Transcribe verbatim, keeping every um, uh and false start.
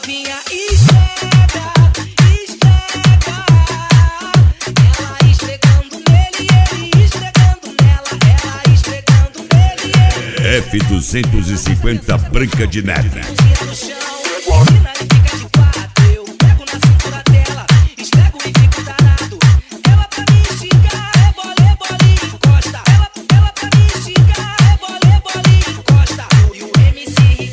novinha esfrega, esfrega. Ela esfregando nele, ele esfregando nela. Ela esfregando nele, ele F duzentos e cinquenta Branca de Neve. tira no chão, ensina ele